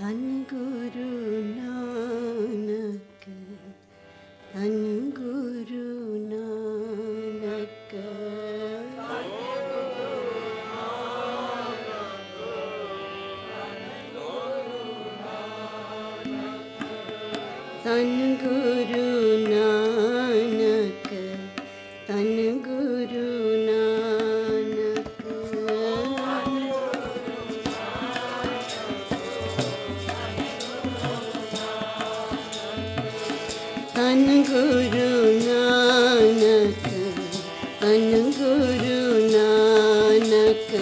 धन गुरु नानक, धन गुरु नानक। धन गुरु नानक, धन गुरु नानक। धन गुरु नानक, धन गुरु नानक।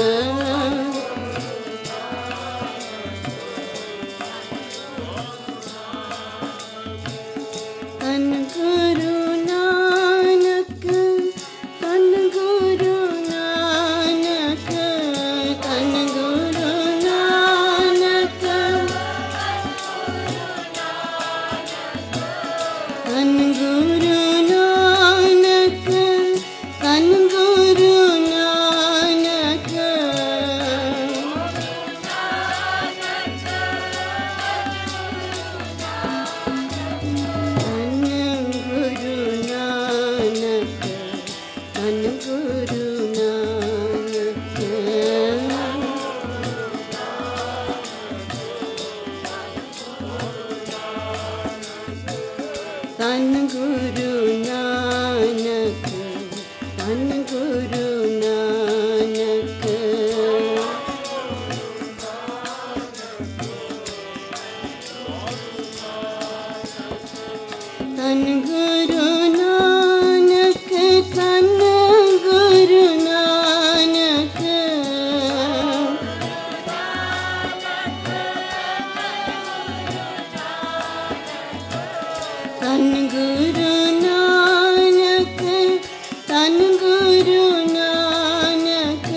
धन गुरु नानक, धन गुरु नानक, धन गुरु नानक। धन गुरु नानक, धन गुरु नानक। धन गुरु नानक, धन गुरु नानक, धन गुरु नानक। धन गुरु नानक, धन गुरु नानक। धन गुरु नानक, धन गुरु नानक।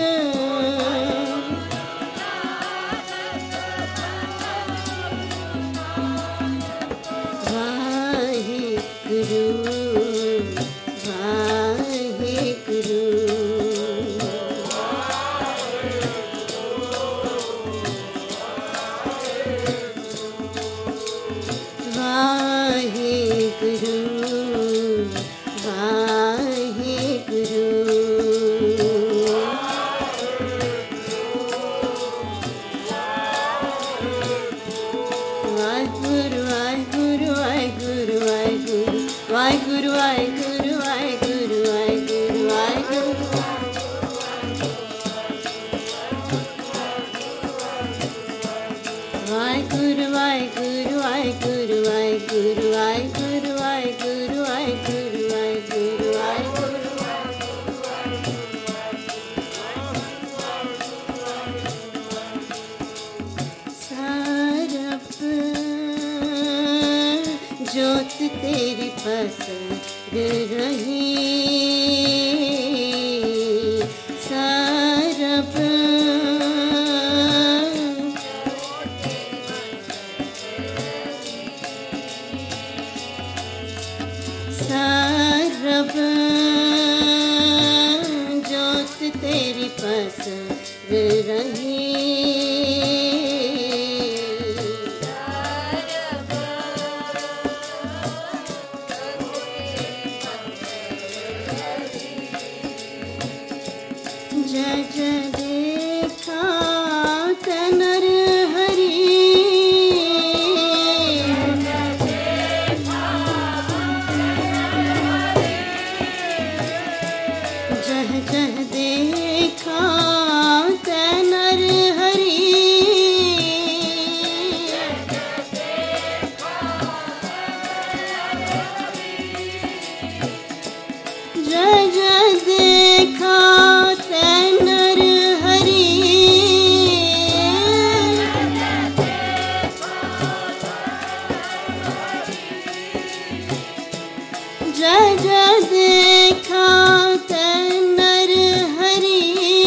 वाहेगुरु, वाहेगुरु। वाहेगुरु, वाहेगुरु। वाहेगुरु, वाहेगुरु, वाहेगुरु, वाहेगुरु, वाहेगुरु, वाहेगुरु, वाहेगुरु, वाहेगुरु, वाहेगुरु। वाहेगुरु, वाहेगुरु, वाहेगुरु, वाहेगुरु, वाहेगुरु, वाहेगुरु, वाहेगुरु, वाहेगुरु, वाहेगुरु। सारप ज्योत तेरी पसर रही। सारप सारप ज्योत तेरी पसर रही। जय जय देखा नर हरि। जह जह देखा नर हरि। जय जय देखा नर हरि। जय जय देखा नर हरि।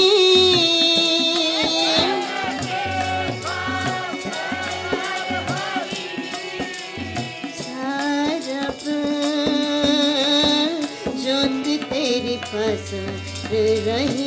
सारप ज्योत तेरी पसर रही।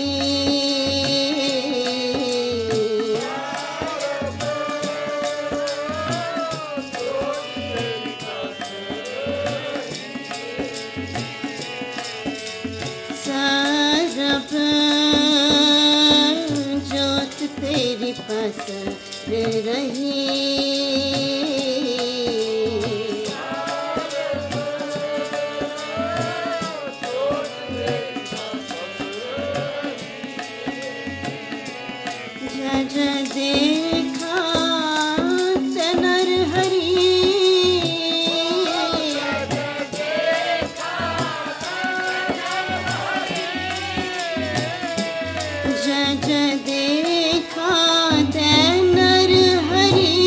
पसर रही। जज देखा ते नर हरि, जज देखा ते नर हरि,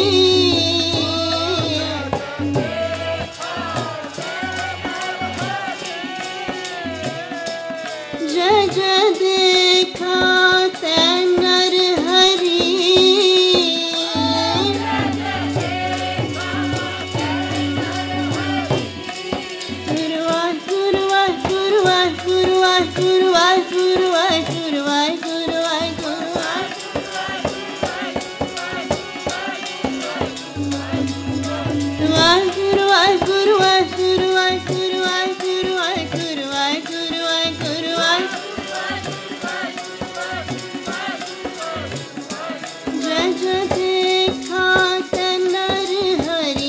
जज देखा ते नर हरि, गुरुवार गुरुवार गुरुवार गुरुवार गुरुवार गुरुवार गुरुवार गुरुवार गुरुवार, गुरुवार गुरुवार गुरुवार गुरुवार गुरुवार गुरुवार गुरुवार गुरुवार गुरुवार, जज देखा ते नर हरि,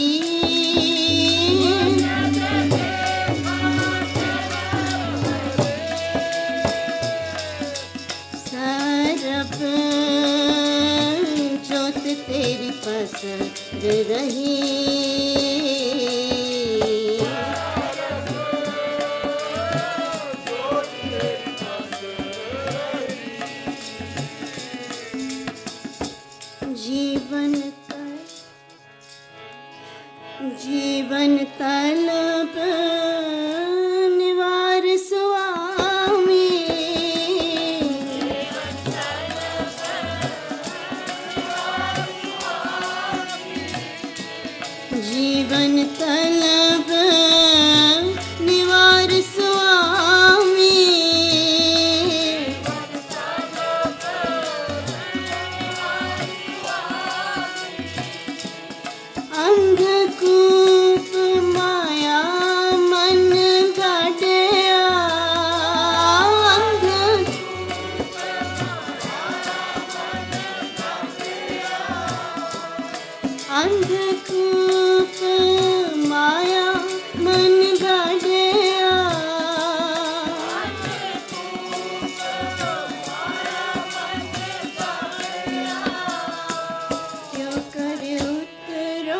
सरब जोत तेरी पसर रही। जीवन तलब निवार स्वामी, जीवन तलब निवार स्वामी, अंधकूप माया मन गाड़िया, अंधकूप माया मन गाड़िया, क्यों करे उतरो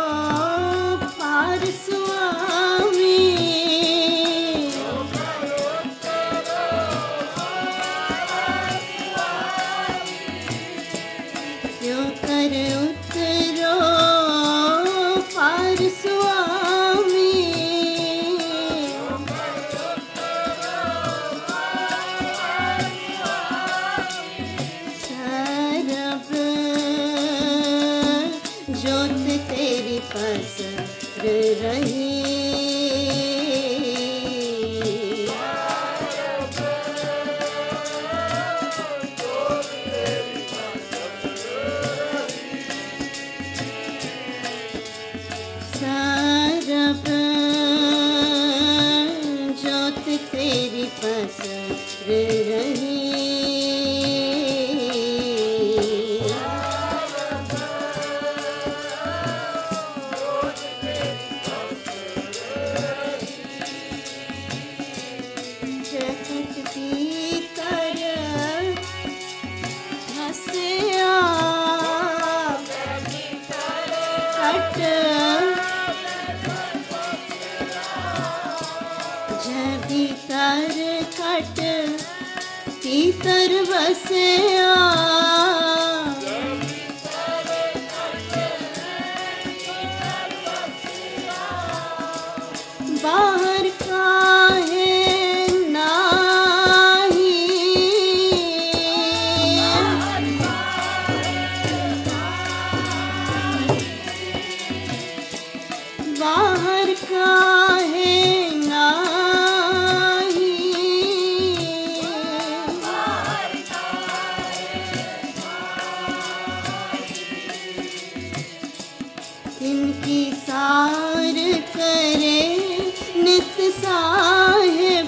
पार स्वामी, क्यों करे उतरो पार स्वामी, सरब जोत तेरी पसर रही। सरब जोत तेरी पसर रही। जगत भीतर हंसिया हट, जब भीतर खट भीतर बसिया, बाहर काहे नाही, बाहर काहे नाही, इनकी सार करे नित साहिब,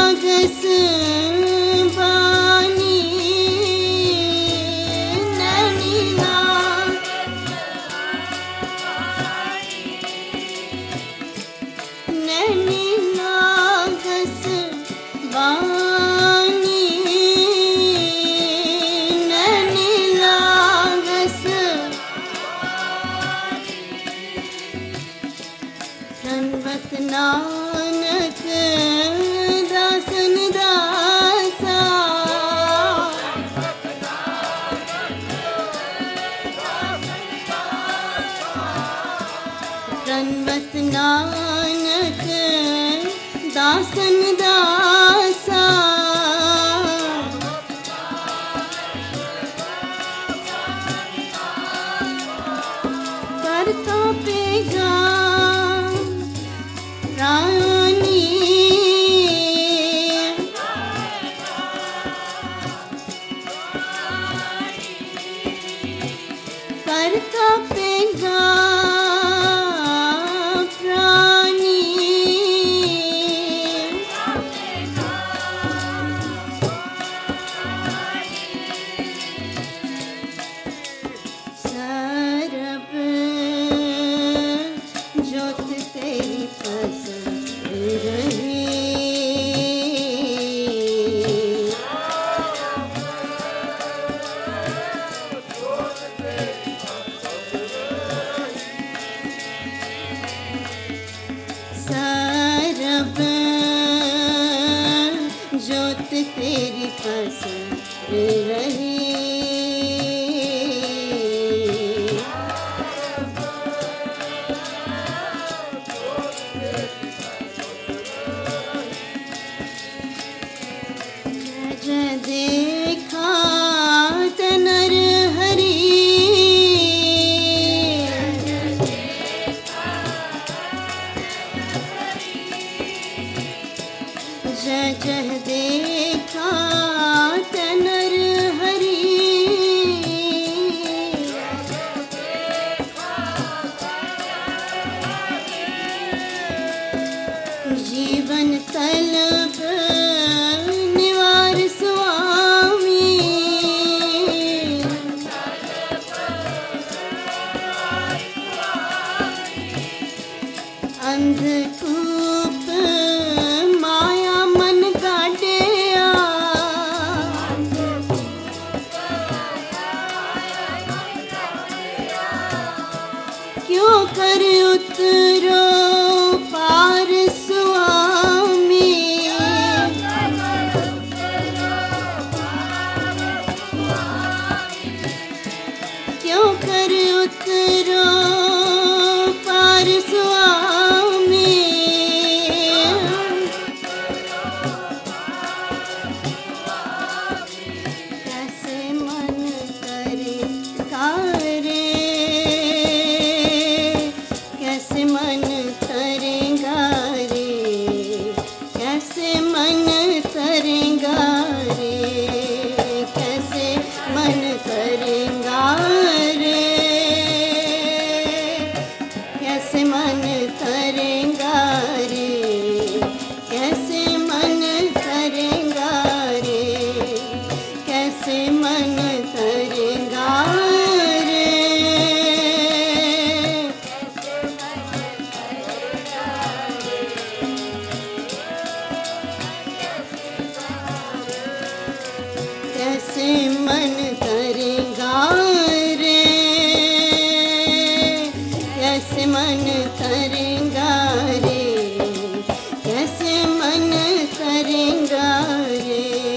दासा करता पेगा रानी करता पेगा जोत तेरी पसंद रही जय देखा तनर हरी जय जय देखा तनर हरी जीवन तलब निवार स्वामी अंधकूप माया मन गाड़िया क्यों कर उतरो पार स्वामी क्यों कर उतरो पार स्वामी कैसे मन करे कारे कैसे मन करेगा रे कैसे मन करेगा रे कैसे मन करेगा रे कैसे मन करेगा रे कैसे मन करेगा रे कैसे मन करेगा रे कैसे मन करेगा रे कैसे मन करेगा रे कैसे मन करेगा रे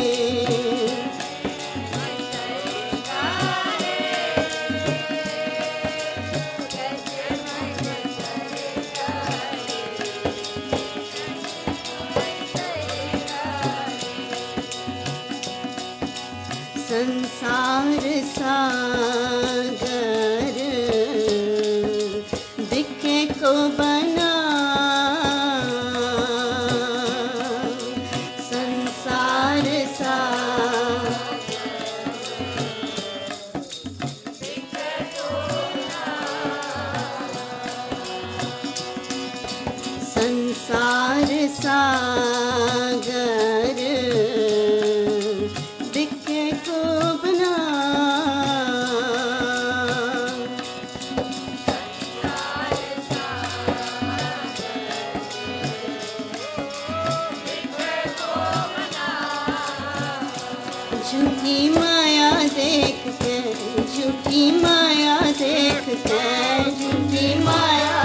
संसार सागर बिके को बना संसार संसार सागर बिके को बना झूठी माया देख के झूठी माया देख के झूठी माया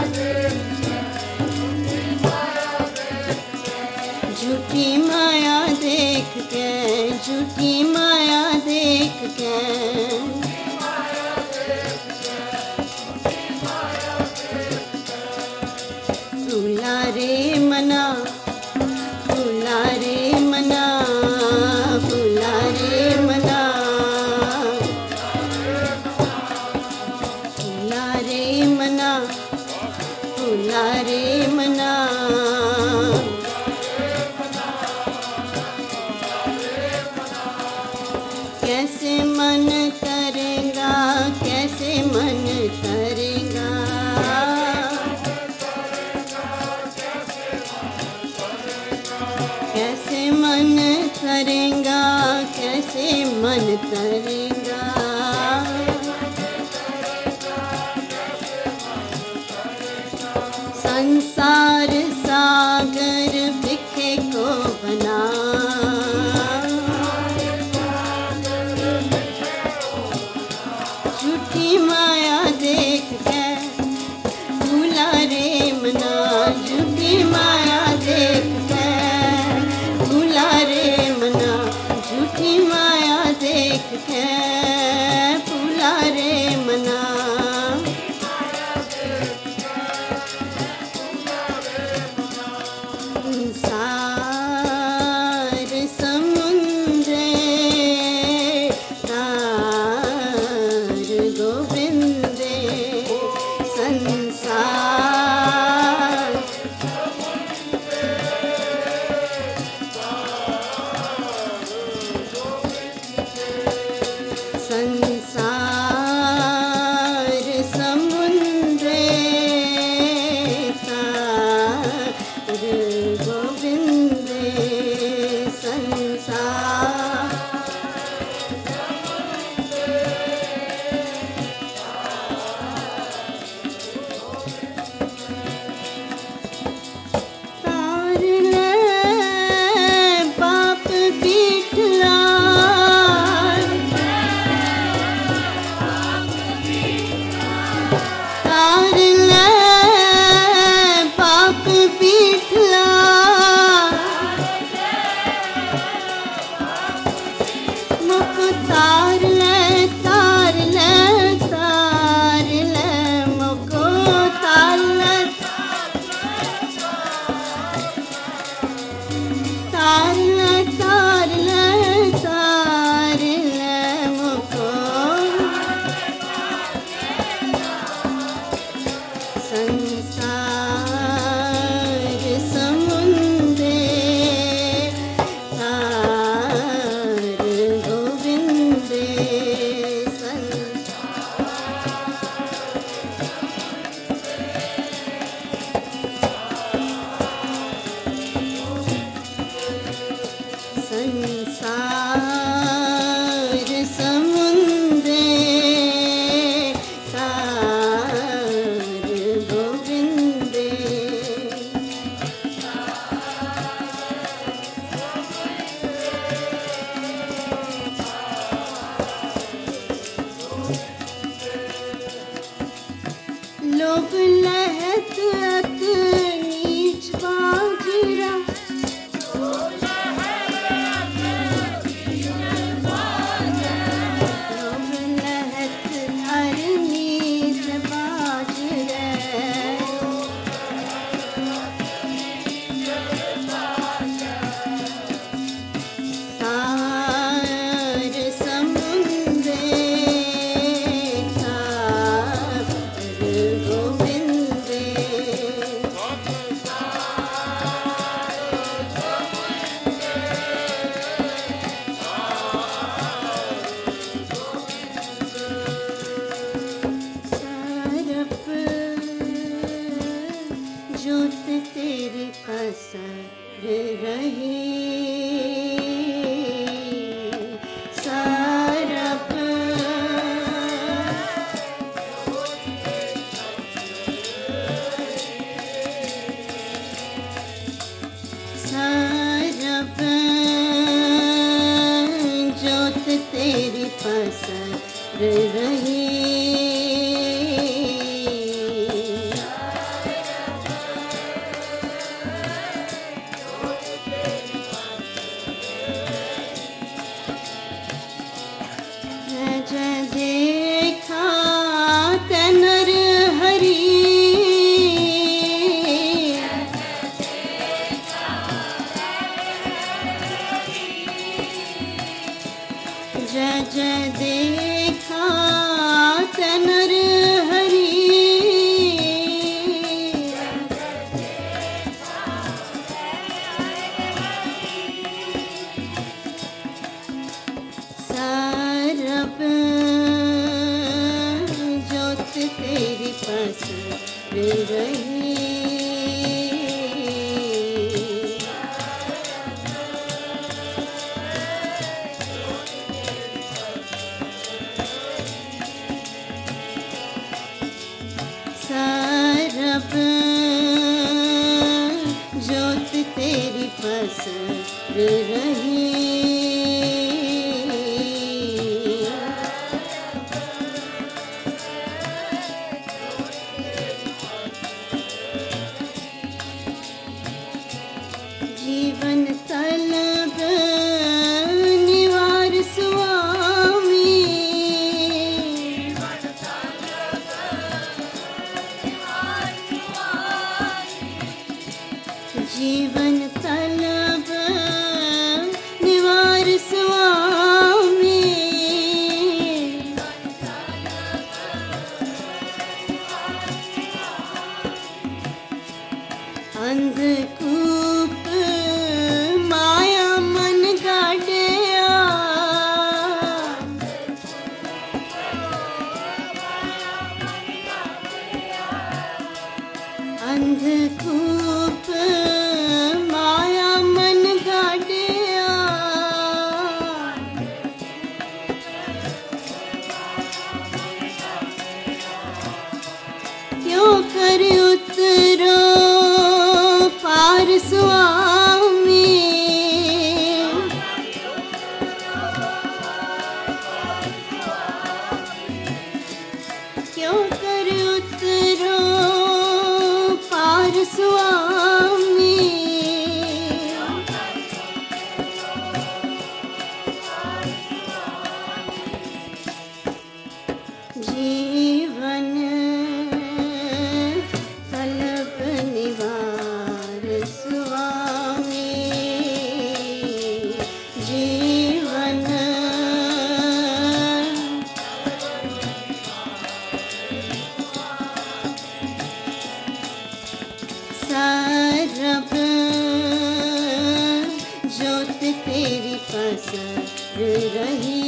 झूठी माया देख के झूठी माया देख के भूला रे मना भूला कैसे मन तरेगा, कैसे मन तरेगा। संसार सागर बिखे को बना, झूठी माया देख के भूला रे मना, झूठी माया देख के भूला रे मना, झूठी माया देख के भूला रे मना। संसार समुद्रे तार गोविंदे, संसार संसार समुद्रे तार गोविंदे, संसार तार ले पाप पीठला, तार ले पाप पीठला, मुख तार ले तार ले तार ले, मुख तार ले तार ले तार ले तार ले, मुख संसार समुद्रे तार गोविंदे, संसार समुद्रे तार गोविंदे। लोभ लहत अत नीच बाजरा, लोभ लहत हर नीच बाजरा, तार समुद्रे तार गोविंदे, सरप जोत तेरे पसर रही, सरप सरप जोत तेरी पसर रही, जय देखा तनर हरी, जय जय देखा तनर हरी, सरप जोत तेरी पसर रही, रही। जीवन तलब निवार स्वामी, जीवन तलब निवार स्वामी, अंधकूप माया मन गाड़िया, अंधकूप माया मन गाड़िया, क्यों कर उतरो पार स्वामी, क्यों कर उतरो पार स्वामी, जीवन तलब निवार स्वामी, जीवन सरब ज्योत तेरी पसर रही,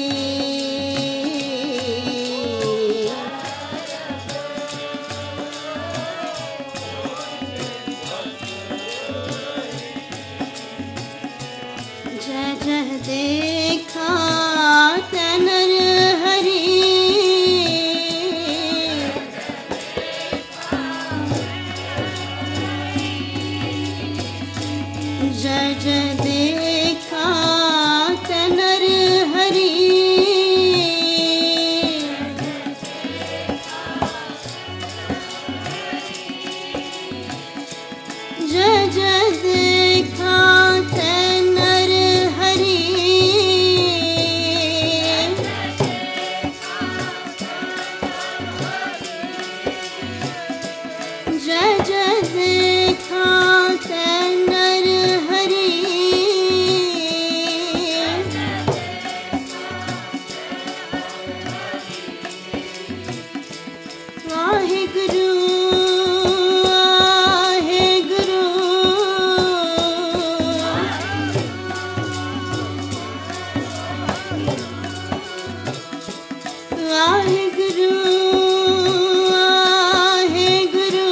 जय जय देखा तनर हरी, जय जय देखा तनर हरी, जय जय देखा तनर हरी, जय जय देखा तनर हरी, वाहिगुरु वाहिगुरु, वाहिगुरु वाहिगुरु,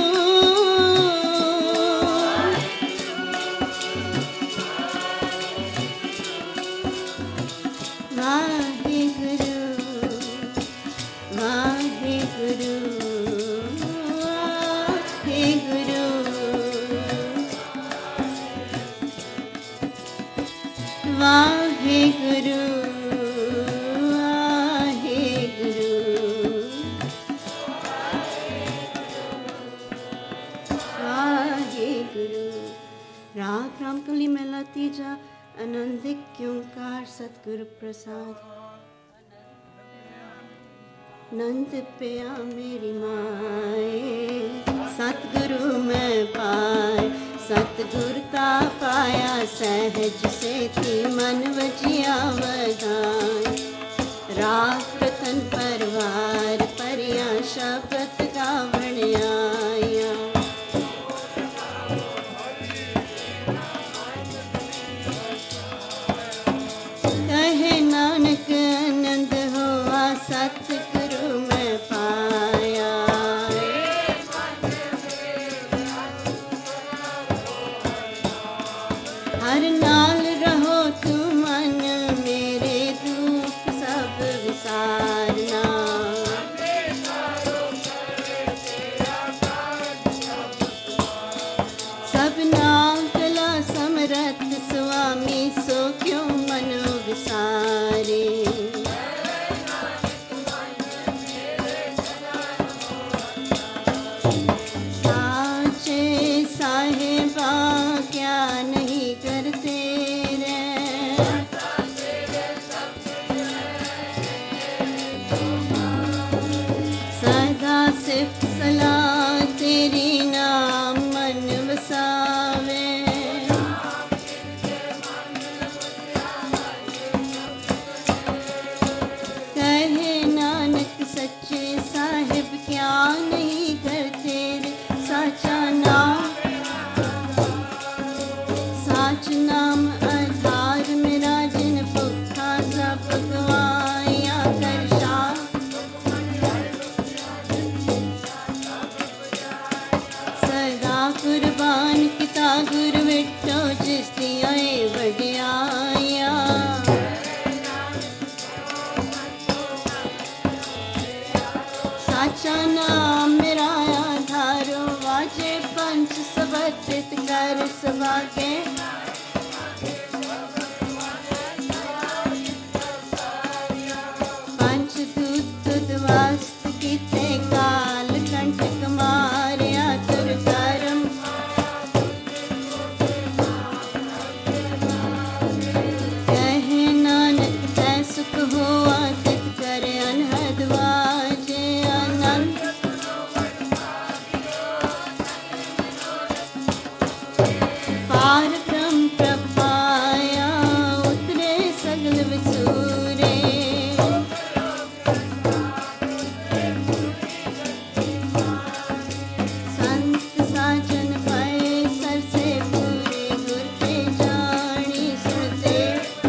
वाहिगुरु वाहिगुरु, वाहिगुरु वाहिगुरु, वाहिगुरु, वाहिगुरु। राग रामकली मेला तीजा, आनंदिक क्योंकार सतगुरु प्रसाद। नंद पिया मेरी माए, सतगुरु मैं पाए, सतगुरता पाया सहज से थी मन वजिया वधाए, राग प्रतन परवार परिया शब्द गावण आया, कहे नानक आनंद हुआ सतगुरु में पाया, हर नाल रहो तुम मन मेरे दुख सब विसारना, ਹਰ ਸੁਭਾਗੇ ਪੰਚ ਦੂਤ ਵਾਸਤ ਕੀਤੇ ਕਾਲ ਕੰਟਕ ਮਾਰਿਆ ਤੁਰ ਕਰਮ ਕਹੇ ਨਾਨਕ ਤੈ ਸੁਖ ਹੋਆ ਤਿਤ ਕਰ ਅਨਹਦ ਵਾਜੇ ਆਨੰਦ ਪਾਰ ਬ੍ਰਹਮ ਪ੍ਰਪਾਇਆ ਉਤਰੇ ਸਗਲ ਵਿਸੂਰੇ ਸੰਤ ਸਾਜਨ ਭਏ ਸਰਸੇ ਪੂਰੇ ਗੁਰ ਕੇ ਜਾਣੀ ਸੁਣਤੇ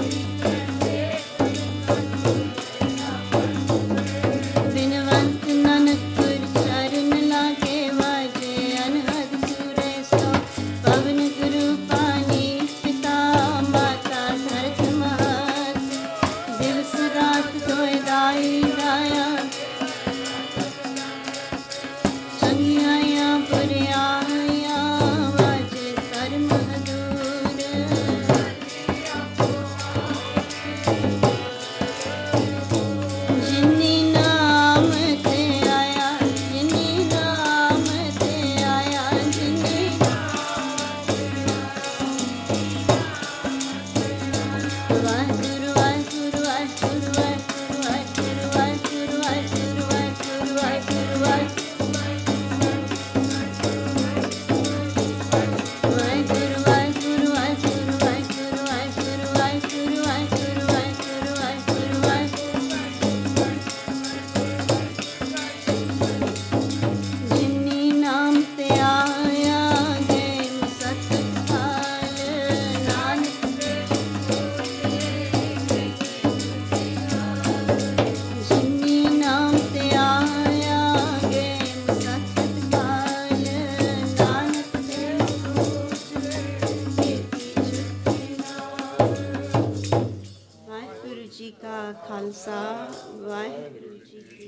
ਬਿਨਵੰਤ ਨਾਨਕ ਗੁਰ ਚਰਨ ਲਾਗੇ ਵਾਜੇ ਅਨਹਦ ਸੂਰੇ ਸੋ ਪਵਨ ਗੁਰੂ ਪਾਣੀ ਪਿਤਾ ਮਾਤਾ ਧਰਤ ਮਹਤ ਦਿਵਸ ਰਾਤ ਸੋਇ ਦਾਈ ਦਾਇਆ ਚੰਗਿਆਈਆਂ ਬੁਰਿਆਈਆਂ ਵਾਜੇ ਧਰਮ ਹਦੂਰ ਜਿਨੀ ਨਾਮ ਤੇ ਆਇਆ ਜਿਨੀ ਨਾਮ ਤੇ ਆਇਆ ਜਿਨੀ ਵਾਹਿਗੁਰੂ ਵਾਹਿਗੁਰੂ ਵਾਹਿਗੁਰੂ ਵਾਹਿਗੁਰੂ ਵਾਹਿਗੁਰੂ ਵਾਹਿਗੁਰੂ ਵਾਹਿਗੁਰੂ ਵਾਹਿਗੁਰੂ ਵਾਹਿਗੁਰੂ ਵਾਹਿਗੁਰੂ ਵਾਹਿਗੁਰੂ ਵਾਹਿਗੁਰੂ ਵਾਹਿਗੁਰੂ ਵਾਹਿਗੁਰੂ ਵਾਹਿਗੁਰੂ ਵਾਹਿਗੁਰੂ ਵਾਹਿਗੁਰੂ ਵਾਹਿਗੁਰੂ ਵਾਹਿਗੁਰੂ ਜਿਨੀ ਨਾਮ ਤੇ ਆਇਆ ਗਏ ਸਤਿ ਖਾਲ ਨਾਨਕ ਜਿਨੀ ਨਾਮ ਤੇ ਆਇਆ ਗਏ ਸਤਿ ਖਾਲ ਨਾਨਕ ਦੇ ਵਾਹਿਗੁਰੂ ਜੀ ਕਾ ਖਾਲਸਾ ਵਾਹਿਗੁਰੂ ਜੀ ਕੀ